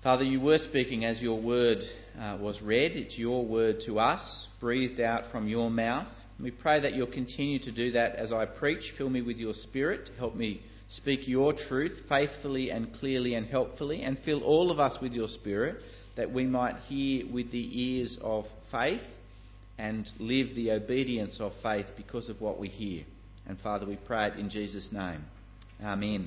Father, you were speaking as your word was read. It's your word to us, breathed out from your mouth. We pray that you'll continue to do that as I preach. Fill me with your Spirit to help me speak your truth faithfully and clearly and helpfully, and fill all of us with your Spirit that we might hear with the ears of faith and live the obedience of faith because of what we hear. And Father, we pray it in Jesus' name. Amen.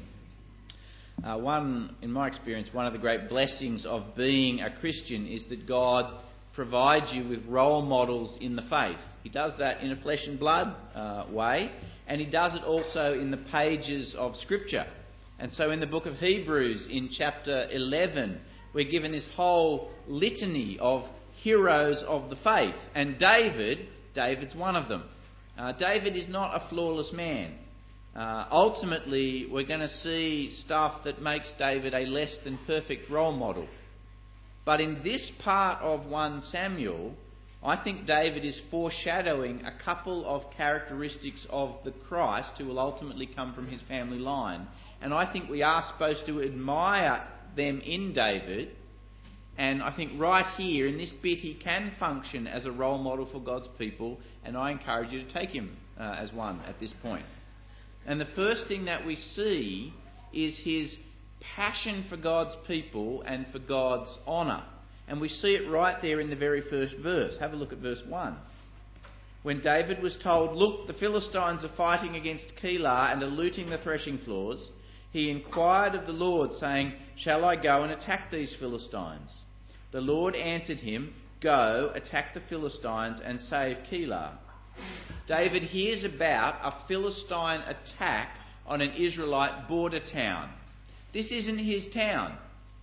In my experience, one of the great blessings of being a Christian is that God provides you with role models in the faith. He does that in a flesh and blood way, and he does it also in the pages of Scripture. And so in the book of Hebrews, in chapter 11, we're given this whole litany of heroes of the faith. And David's one of them. David is not a flawless man. Ultimately, we're going to see stuff that makes David a less than perfect role model. But in this part of 1 Samuel, I think David is foreshadowing a couple of characteristics of the Christ who will ultimately come from his family line. And I think we are supposed to admire them in David. And I think right here in this bit he can function as a role model for God's people. And I encourage you to take him as one at this point. And the first thing that we see is his passion for God's people and for God's honour. And we see it right there in the very first verse. Have a look at verse 1. When David was told, "Look, the Philistines are fighting against Keilah and are looting the threshing floors," he inquired of the Lord, saying, "Shall I go and attack these Philistines?" The Lord answered him, "Go, attack the Philistines and save Keilah." David hears about a Philistine attack on an Israelite border town. This isn't his town.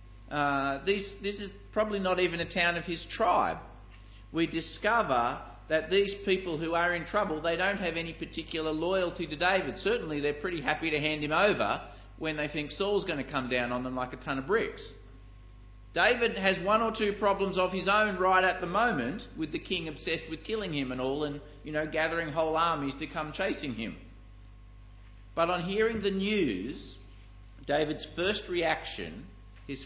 This is probably not even a town of his tribe. We discover that these people who are in trouble, they don't have any particular loyalty to David. Certainly they're pretty happy to hand him over when they think Saul's going to come down on them like a ton of bricks. David has one or two problems of his own right at the moment, with the king obsessed with killing him and all, and, gathering whole armies to come chasing him. But on hearing the news, David's first reaction is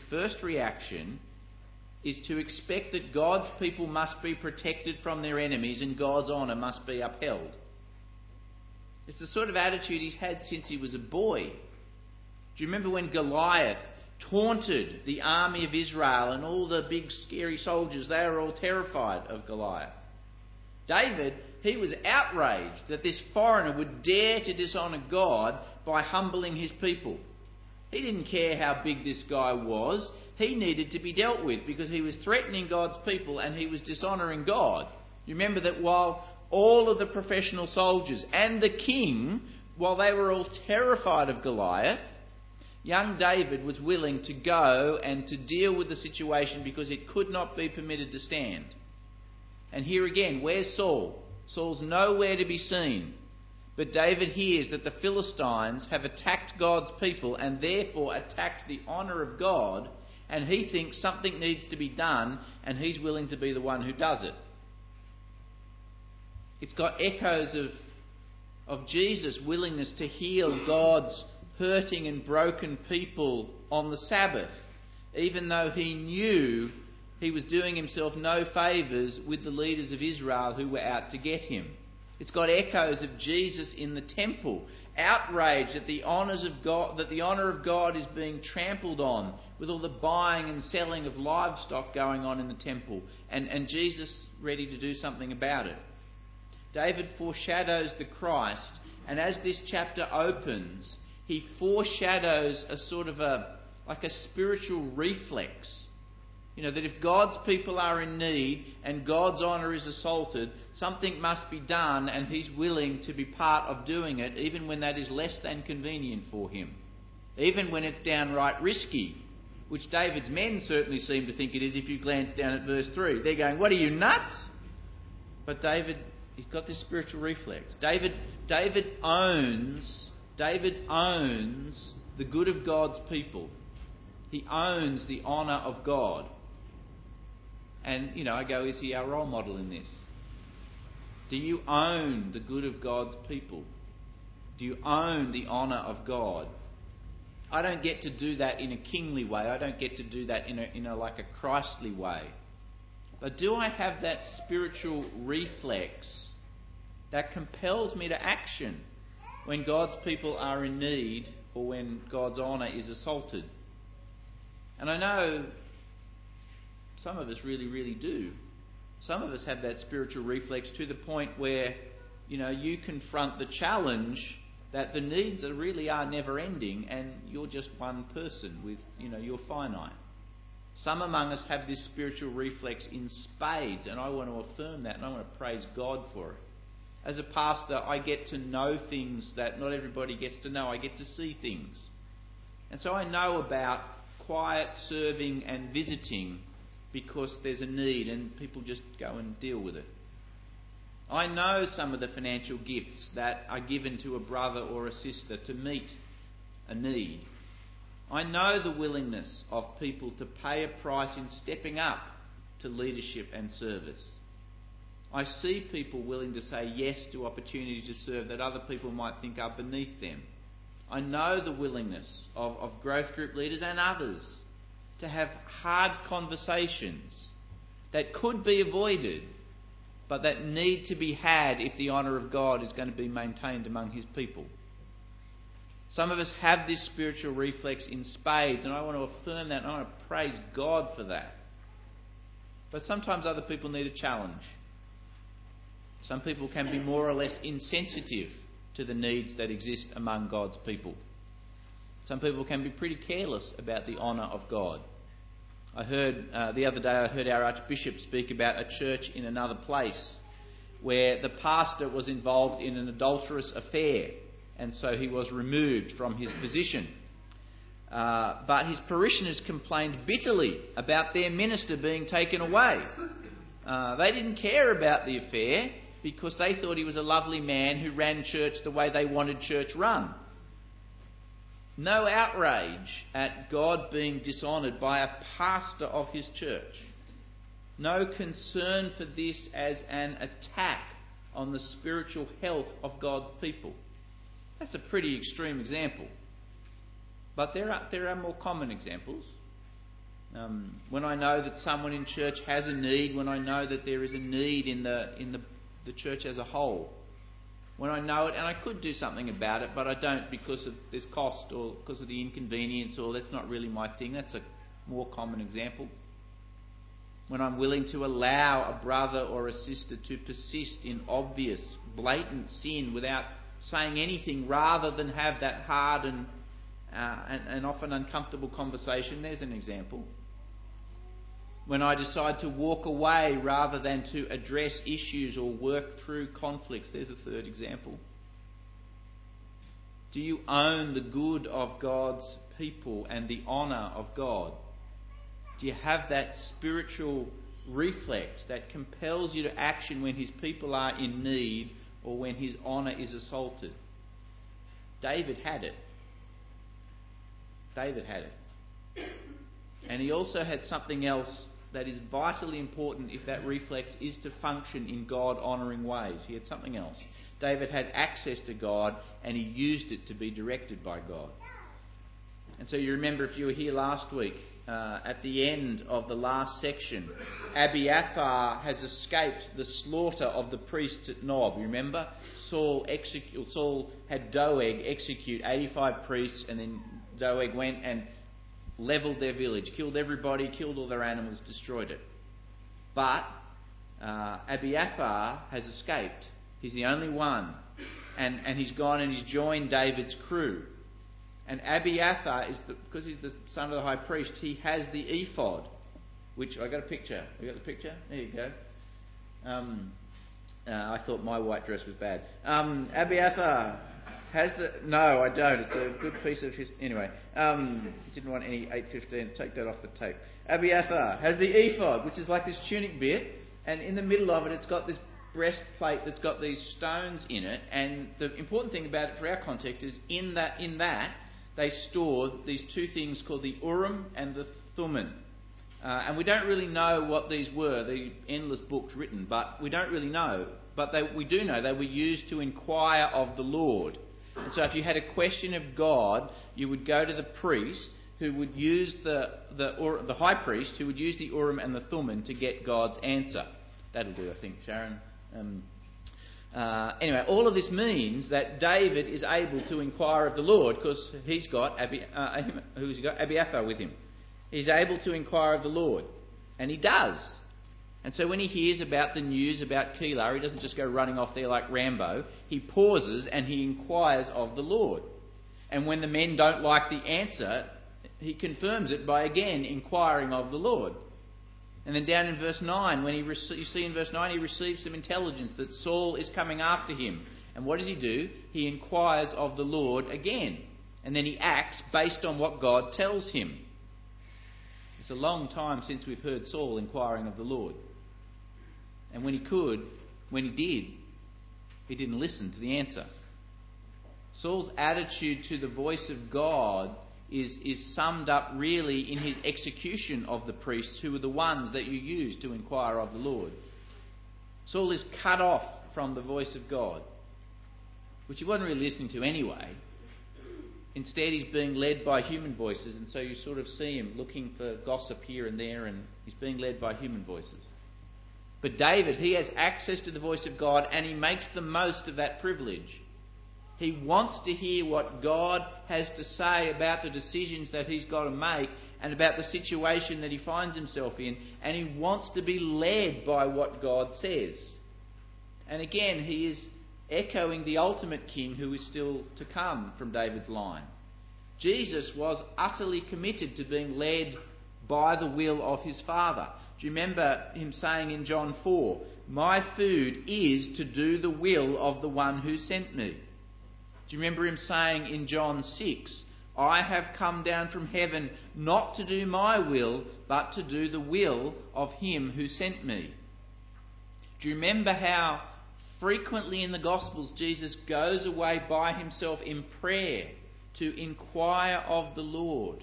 to expect that God's people must be protected from their enemies and God's honour must be upheld. It's the sort of attitude he's had since he was a boy. Do you remember when Goliath taunted the army of Israel and all the big scary soldiers? They were all terrified of Goliath. David, he was outraged that this foreigner would dare to dishonour God by humbling his people. He didn't care how big this guy was. He needed to be dealt with because he was threatening God's people and he was dishonouring God. You remember that while all of the professional soldiers and the king, while they were all terrified of Goliath, young David was willing to go and to deal with the situation because it could not be permitted to stand. And here again, where's Saul? Saul's nowhere to be seen. But David hears that the Philistines have attacked God's people and therefore attacked the honour of God, and he thinks something needs to be done and he's willing to be the one who does it. It's got echoes of Jesus' willingness to heal God's hurting and broken people on the Sabbath, even though he knew he was doing himself no favours with the leaders of Israel who were out to get him. It's got echoes of Jesus in the temple, outraged at the honours of God, that the honour of God is being trampled on with all the buying and selling of livestock going on in the temple, and Jesus ready to do something about it. David foreshadows the Christ, and as this chapter opens, he foreshadows a sort of a spiritual reflex. That if God's people are in need and God's honour is assaulted, something must be done, and he's willing to be part of doing it, even when that is less than convenient for him. Even when it's downright risky, which David's men certainly seem to think it is if you glance down at verse 3. They're going, "What are you, nuts?" But David, he's got this spiritual reflex. David owns the good of God's people. He owns the honour of God. And, I go, is he our role model in this? Do you own the good of God's people? Do you own the honour of God? I don't get to do that in a kingly way. I don't get to do that in a like a Christly way. But do I have that spiritual reflex that compels me to action when God's people are in need or when God's honour is assaulted? And I know some of us really, really do. Some of us have that spiritual reflex to the point where, you confront the challenge that the needs really are never ending and you're just one person with, you're finite. Some among us have this spiritual reflex in spades, and I want to affirm that and I want to praise God for it. As a pastor, I get to know things that not everybody gets to know. I get to see things. And so I know about quiet serving and visiting because there's a need and people just go and deal with it. I know some of the financial gifts that are given to a brother or a sister to meet a need. I know the willingness of people to pay a price in stepping up to leadership and service. I see people willing to say yes to opportunities to serve that other people might think are beneath them. I know the willingness of growth group leaders and others to have hard conversations that could be avoided, but that need to be had if the honour of God is going to be maintained among his people. Some of us have this spiritual reflex in spades, and I want to affirm that and I want to praise God for that. But sometimes other people need a challenge. Some people can be more or less insensitive to the needs that exist among God's people. Some people can be pretty careless about the honour of God. I heard the other day, our Archbishop speak about a church in another place where the pastor was involved in an adulterous affair, and so he was removed from his position. But his parishioners complained bitterly about their minister being taken away. They didn't care about the affair because they thought he was a lovely man who ran church the way they wanted church run. No outrage at God being dishonoured by a pastor of his church. No concern for this as an attack on the spiritual health of God's people. That's a pretty extreme example. But there are more common examples. When I know that someone in church has a need, when I know that there is a need in the church as a whole, when I know it, and I could do something about it, but I don't because of this cost or because of the inconvenience, or that's not really my thing. That's a more common example. When I'm willing to allow a brother or a sister to persist in obvious, blatant sin without saying anything, rather than have that hard and often uncomfortable conversation, there's an example. When I decide to walk away rather than to address issues or work through conflicts, there's a third example. Do you own the good of God's people and the honour of God? Do you have that spiritual reflex that compels you to action when his people are in need or when his honour is assaulted? David had it. And he also had something else that is vitally important if that reflex is to function in God-honouring ways. He had something else. David had access to God and he used it to be directed by God. And so you remember, if you were here last week, at the end of the last section, Abiathar has escaped the slaughter of the priests at Nob. You remember? Saul had Doeg execute 85 priests, and then Doeg went and levelled their village, killed everybody, killed all their animals, destroyed it. But Abiathar has escaped. He's the only one. And he's gone and he's joined David's crew. And Abiathar, because he's the son of the high priest, he has the ephod, which I got a picture. You got the picture? There you go. I thought my white dress was bad. Abiathar has the... No, I don't. It's a good piece of his... Anyway, didn't want any 8:15. Take that off the tape. Abiathar has the ephod, which is like this tunic bit, and in the middle of it, it's got this breastplate that's got these stones in it. And the important thing about it for our context is in that they stored these two things called the Urim and the Thummim. And we don't really know what these were. The endless books written, but we don't really know. But we do know they were used to inquire of the Lord. And so if you had a question of God, you would go to the priest who would use the high priest who would use the Urim and the Thummim to get God's answer. That'll do, I think, Sharon. Anyway, all of this means that David is able to inquire of the Lord because he's got Abiathar with him. He's able to inquire of the Lord, and he does. And so when he hears about the news about Keilah, he doesn't just go running off there like Rambo. He pauses and he inquires of the Lord. And when the men don't like the answer, he confirms it by again inquiring of the Lord. And then down in verse 9, you see in verse 9, he receives some intelligence that Saul is coming after him. And what does he do? He inquires of the Lord again. And then he acts based on what God tells him. It's a long time since we've heard Saul inquiring of the Lord. And when he did, he didn't listen to the answer. Saul's attitude to the voice of God is summed up really in his execution of the priests who were the ones that you use to inquire of the Lord. Saul is cut off from the voice of God, which he wasn't really listening to anyway. Instead, he's being led by human voices, and so you sort of see him looking for gossip here and there, and he's being led by human voices. But David, he has access to the voice of God, and he makes the most of that privilege. He wants to hear what God has to say about the decisions that he's got to make and about the situation that he finds himself in, and he wants to be led by what God says. And again, he is echoing the ultimate king who is still to come from David's line. Jesus was utterly committed to being led by the will of his Father. Do you remember him saying in John 4, "My food is to do the will of the one who sent me"? Do you remember him saying in John 6, "I have come down from heaven not to do my will, but to do the will of him who sent me"? Do you remember how frequently in the Gospels Jesus goes away by himself in prayer to inquire of the Lord?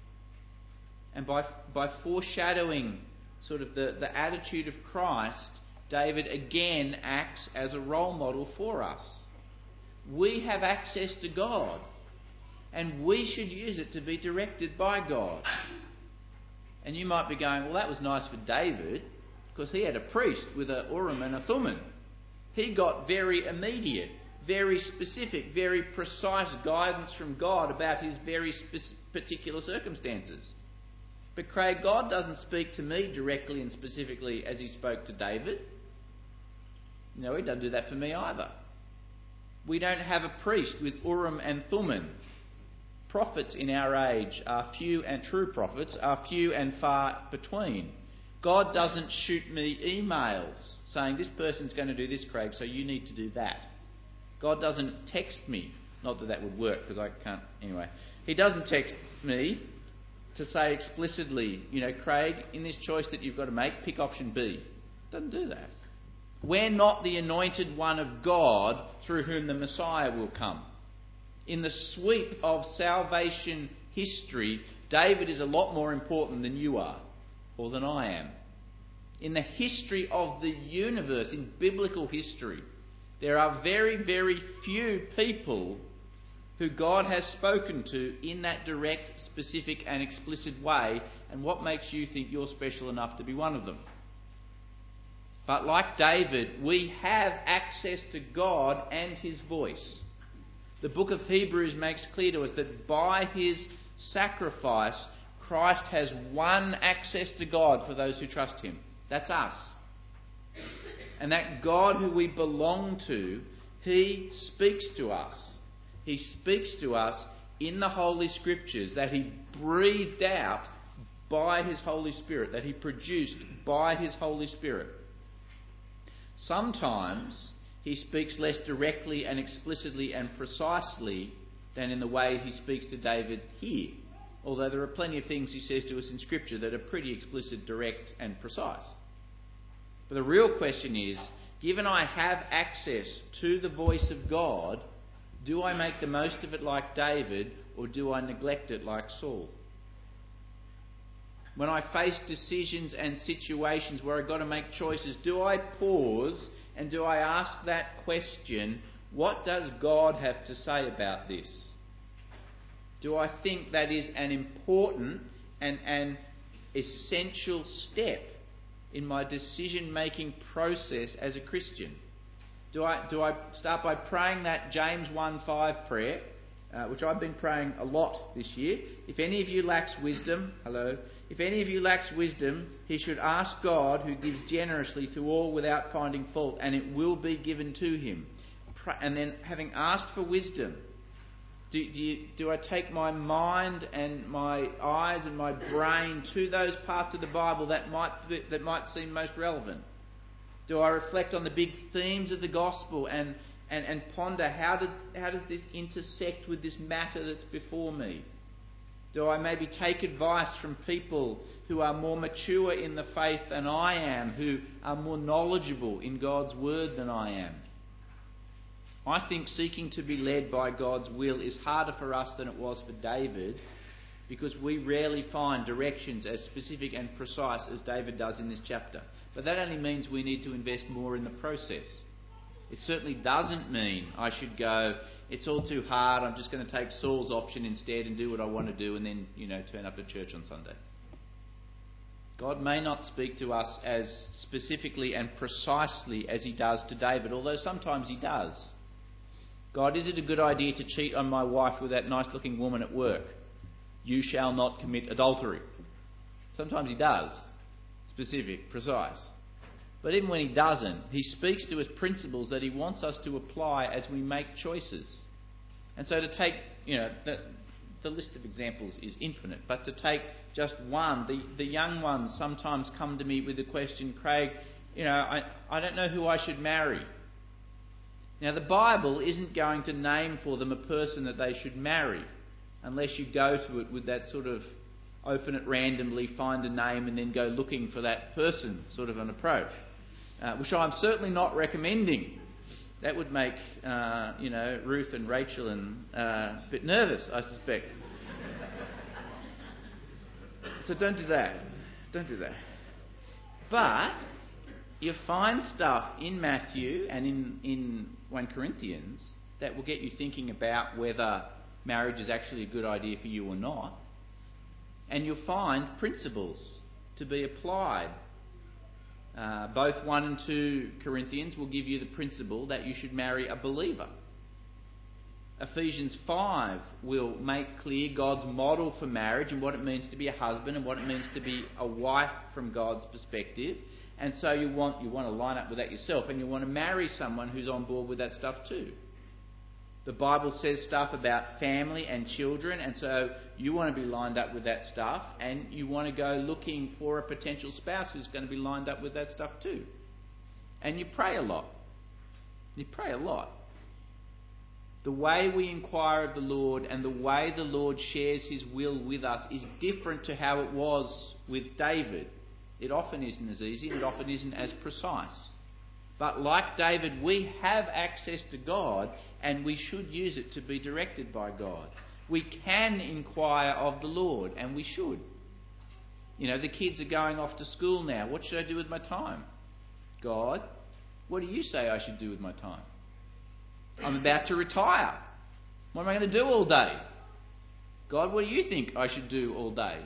And by foreshadowing sort of the attitude of Christ, David again acts as a role model for us. We have access to God, and we should use it to be directed by God. And you might be going, well, that was nice for David, because he had a priest with a Urim and a Thummim. He got very immediate, very specific, very precise guidance from God about his very particular circumstances. But Craig, God doesn't speak to me directly and specifically as he spoke to David. No, he doesn't do that for me either. We don't have a priest with Urim and Thummim. Prophets in our age are few, and true prophets are few and far between. God doesn't shoot me emails saying, "This person's going to do this, Craig, so you need to do that." God doesn't text me. Not that would work, because I can't... Anyway. He doesn't text me to say explicitly, "Craig, in this choice that you've got to make, pick option B." Doesn't do that. We're not the anointed one of God through whom the Messiah will come. In the sweep of salvation history, David is a lot more important than you are, or than I am. In the history of the universe, in biblical history, there are very, very few people who God has spoken to in that direct, specific and explicit way. And what makes you think you're special enough to be one of them? But like David, we have access to God and his voice. The book of Hebrews makes clear to us that by his sacrifice, Christ has won access to God for those who trust him. That's us. And that God who we belong to, he speaks to us. He speaks to us in the Holy Scriptures that he breathed out by his Holy Spirit, that he produced by his Holy Spirit. Sometimes he speaks less directly and explicitly and precisely than in the way he speaks to David here. Although there are plenty of things he says to us in Scripture that are pretty explicit, direct and precise. But the real question is, given I have access to the voice of God, do I make the most of it like David, or do I neglect it like Saul? When I face decisions and situations where I've got to make choices, do I pause and do I ask that question, what does God have to say about this? Do I think that is an important and an essential step in my decision-making process as a Christian? Do I start by praying that James 1:5 prayer, which I've been praying a lot this year? If any of you lacks wisdom, if any of you lacks wisdom, he should ask God, who gives generously to all without finding fault, and it will be given to him. And then, having asked for wisdom, do I take my mind and my eyes and my brain to those parts of the Bible that might seem most relevant? Do I reflect on the big themes of the gospel and ponder how does this intersect with this matter that's before me? Do I maybe take advice from people who are more mature in the faith than I am, who are more knowledgeable in God's word than I am? I think seeking to be led by God's will is harder for us than it was for David, because we rarely find directions as specific and precise as David does in this chapter. But that only means we need to invest more in the process. It certainly doesn't mean I should go, it's all too hard, I'm just going to take Saul's option instead and do what I want to do and then, turn up at church on Sunday. God may not speak to us as specifically and precisely as he does to David, although sometimes he does. God, is it a good idea to cheat on my wife with that nice-looking woman at work? You shall not commit adultery. Sometimes he does. Specific, precise. But even when he doesn't, he speaks to us principles that he wants us to apply as we make choices. And so to take, the list of examples is infinite, but to take just one, the young ones sometimes come to me with the question, Craig, I don't know who I should marry. Now, the Bible isn't going to name for them a person that they should marry unless you go to it with that sort of open it randomly, find a name and then go looking for that person sort of an approach, which I'm certainly not recommending. That would make, Ruth and Rachel a bit nervous, I suspect. So don't do that. Don't do that. But you find stuff in Matthew and in 1 Corinthians that will get you thinking about whether marriage is actually a good idea for you or not. And you'll find principles to be applied. Both 1 and 2 Corinthians will give you the principle that you should marry a believer. Ephesians 5 will make clear God's model for marriage and what it means to be a husband and what it means to be a wife from God's perspective. And so you want to line up with that yourself, and you want to marry someone who's on board with that stuff too. The Bible says stuff about family and children, and so you want to be lined up with that stuff, and you want to go looking for a potential spouse who's going to be lined up with that stuff too. And you pray a lot. You pray a lot. The way we inquire of the Lord and the way the Lord shares his will with us is different to how it was with David. It often isn't as easy, and it often isn't as precise. But like David, we have access to God, and we should use it to be directed by God. We can inquire of the Lord, and we should. The kids are going off to school now. What should I do with my time? God, what do you say I should do with my time? I'm about to retire. What am I going to do all day? God, what do you think I should do all day?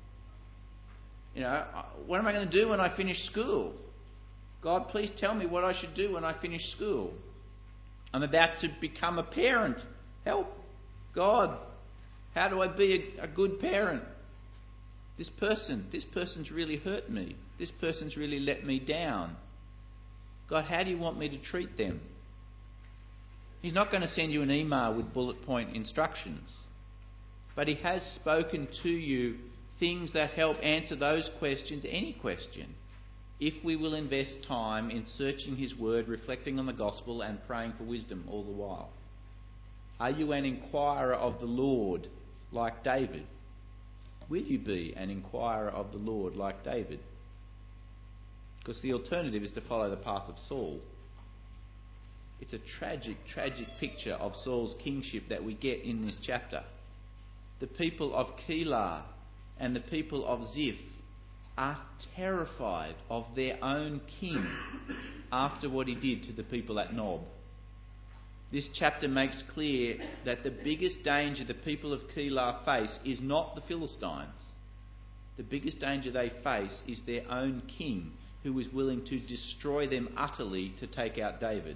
What am I going to do when I finish school? God, please tell me what I should do when I finish school. I'm about to become a parent. Help. God, how do I be a good parent? This person's really hurt me. This person's really let me down. God, how do you want me to treat them? He's not going to send you an email with bullet point instructions. But he has spoken to you things that help answer those questions, any question, if we will invest time in searching his word, reflecting on the gospel and praying for wisdom all the while. Are you an inquirer of the Lord like David? Will you be an inquirer of the Lord like David? Because the alternative is to follow the path of Saul. It's a tragic, tragic picture of Saul's kingship that we get in this chapter. The people of Keilah and the people of Ziph are terrified of their own king after what he did to the people at Nob. this chapter makes clear that the biggest danger the people of Keilah face is not the Philistines. The biggest danger they face is their own king, who is willing to destroy them utterly to take out David.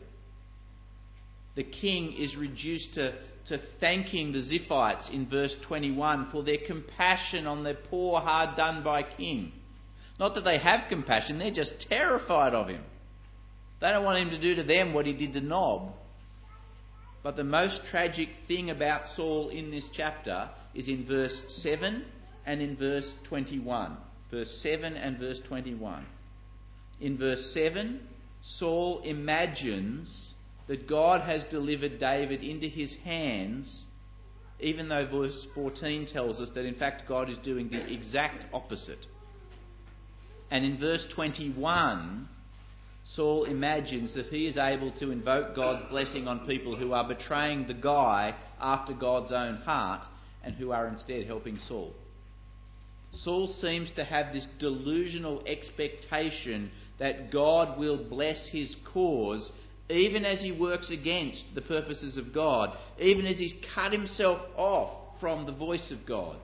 The king is reduced to thanking the Ziphites in verse 21 for their compassion on their poor, hard-done-by king. Not that they have compassion, they're just terrified of him. They don't want him to do to them what he did to Nob. But the most tragic thing about Saul in this chapter is in verse 7 and in verse 21. Verse 7 and verse 21. In verse 7, Saul imagines that God has delivered David into his hands, even though verse 14 tells us that in fact God is doing the exact opposite. And in verse 21, Saul imagines that he is able to invoke God's blessing on people who are betraying the guy after God's own heart and who are instead helping Saul. Saul seems to have this delusional expectation that God will bless his cause even as he works against the purposes of God, even as he's cut himself off from the voice of God.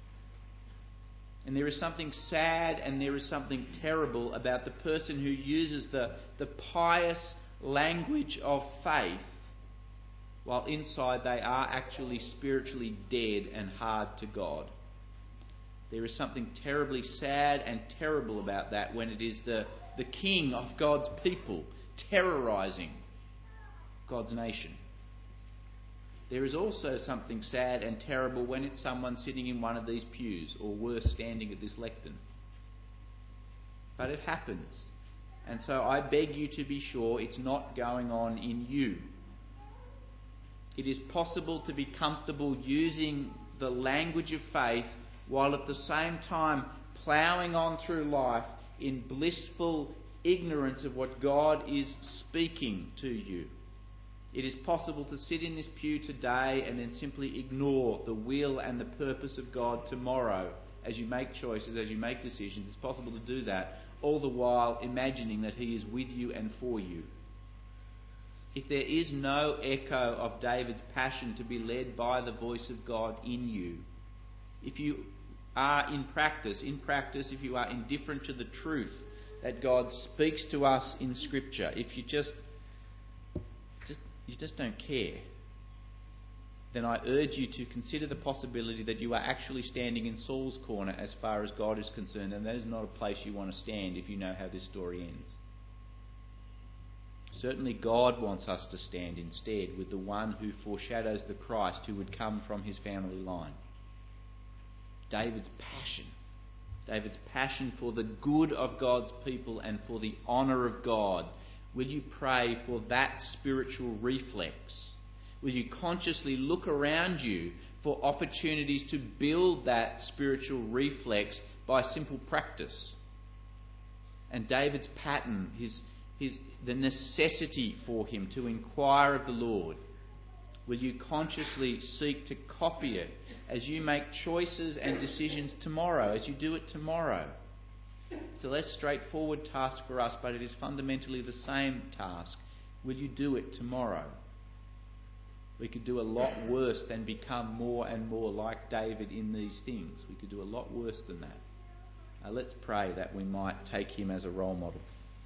And there is something sad and there is something terrible about the person who uses the pious language of faith while inside they are actually spiritually dead and hard to God. There is something terribly sad and terrible about that when it is the king of God's people terrorising God's nation. There is also something sad and terrible when it's someone sitting in one of these pews, or worse, standing at this lectern. But it happens. And so I beg you to be sure it's not going on in you. It is possible to be comfortable using the language of faith while at the same time ploughing on through life in blissful ignorance of what God is speaking to you. It is possible to sit in this pew today and then simply ignore the will and the purpose of God tomorrow as you make choices, as you make decisions. It's possible to do that, all the while imagining that He is with you and for you. If there is no echo of David's passion to be led by the voice of God in you, if you are in practice, if you are indifferent to the truth that God speaks to us in Scripture, if you just don't care, then I urge you to consider the possibility that you are actually standing in Saul's corner as far as God is concerned, and that is not a place you want to stand if you know how this story ends. Certainly God wants us to stand instead with the one who foreshadows the Christ who would come from his family line. David's passion for the good of God's people and for the honour of God. Will you pray for that spiritual reflex? Will you consciously look around you for opportunities to build that spiritual reflex by simple practice? And David's pattern, the necessity for him to inquire of the Lord, will you consciously seek to copy it as you make choices and decisions tomorrow, as you do it tomorrow? It's a less straightforward task for us, but it is fundamentally the same task. Will you do it tomorrow? We could do a lot worse than become more and more like David in these things. We could do a lot worse than that. Let's pray that we might take him as a role model.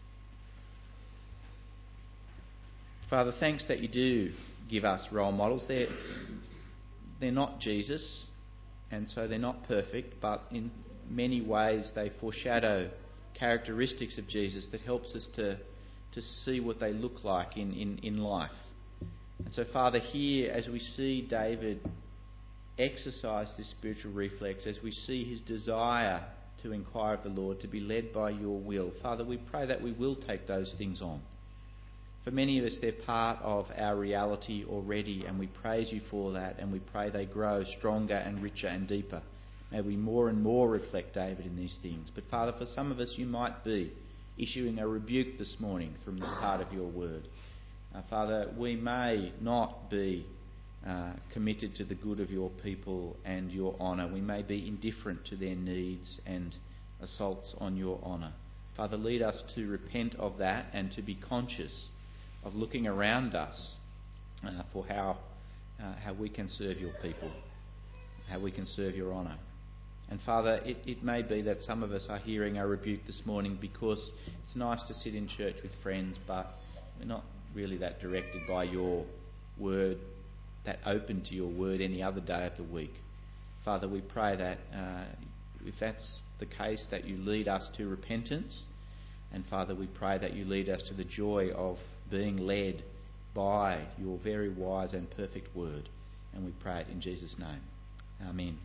Father, thanks that you do give us role models. They're not Jesus, and so they're not perfect, but in many ways they foreshadow characteristics of Jesus that helps us to see what they look like in life. And so, Father, here as we see David exercise this spiritual reflex, as we see his desire to inquire of the Lord, to be led by your will, Father, we pray that we will take those things on. For many of us, they're part of our reality already, and we praise you for that, and we pray they grow stronger and richer and deeper. May we more and more reflect David in these things. But Father, for some of us, you might be issuing a rebuke this morning from this part of your word. Father, we may not be committed to the good of your people and your honour. We may be indifferent to their needs and assaults on your honour. Father, lead us to repent of that and to be conscious of looking around us for how we can serve your people, how we can serve your honour. And Father, it may be that some of us are hearing a rebuke this morning because it's nice to sit in church with friends, but we're not really that directed by your word, that open to your word any other day of the week. Father, we pray that if that's the case, that you lead us to repentance. And Father, we pray that you lead us to the joy of being led by your very wise and perfect word. And we pray it in Jesus' name. Amen.